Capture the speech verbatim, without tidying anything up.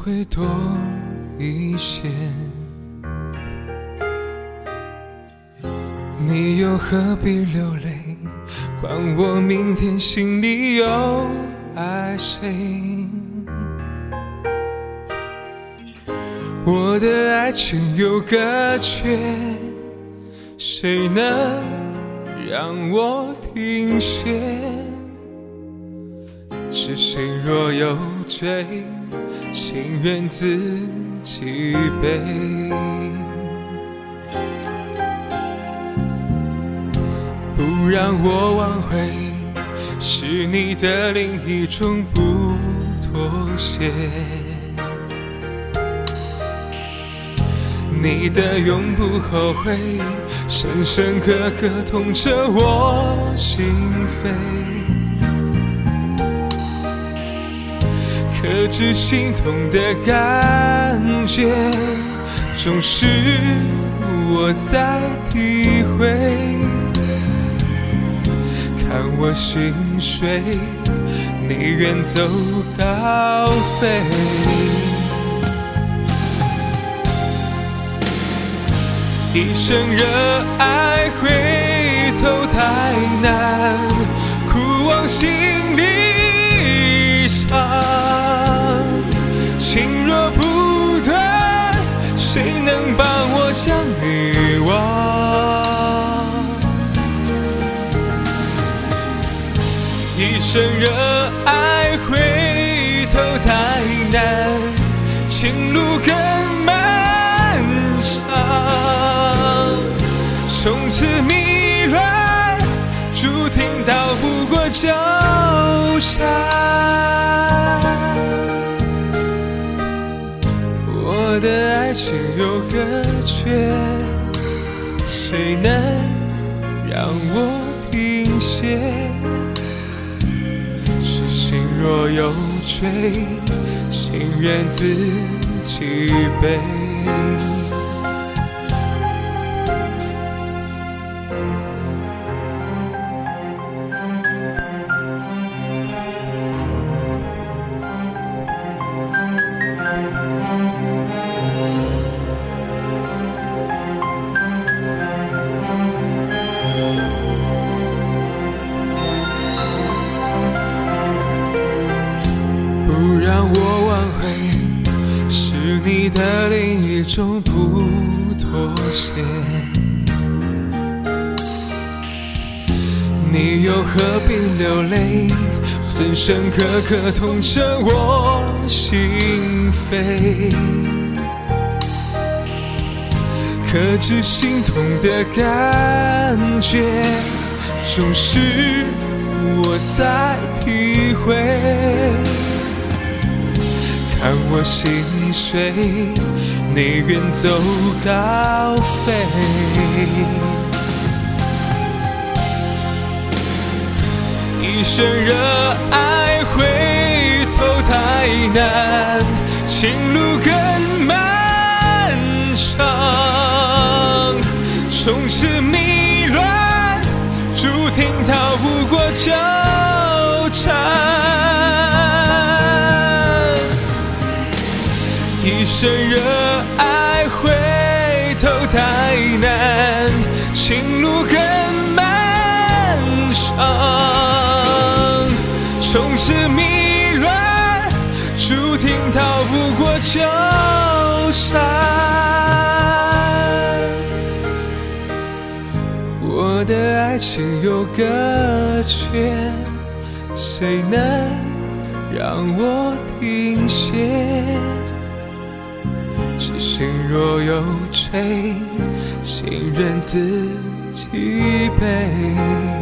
会多一些，你又何必流泪？管我明天心里又爱谁？我的爱情有个缺，谁能让我停歇？是谁若有罪，情愿自己背？不让我挽回，是你的另一种不妥协。你的永不后悔，深深刻刻痛着我心扉。克制心痛的感觉，总是我在体会。看我心碎，你远走高飞。一生热爱回头太难，苦往心里藏。情若不断，谁能帮我将你忘？一生热爱回头太难，情路更漫长。从此迷乱，注定逃不过纠缠。我的爱情有个缺，谁能让我停歇？是心若有罪，情愿自己背。不让我挽回，是你的另一种不妥协。你又何必流泪，深深刻刻痛着我心扉。克制心痛的感觉，总是我在体会。看我心碎，你远走高飞。一生热爱回头太难，情路更漫长。从此迷乱，注定逃不过纠缠。一生热爱回头太难，情路更漫长。从此迷乱，注定逃不过纠缠。我的爱情有个缺，谁能让我停歇？是心若有罪，情愿自己背。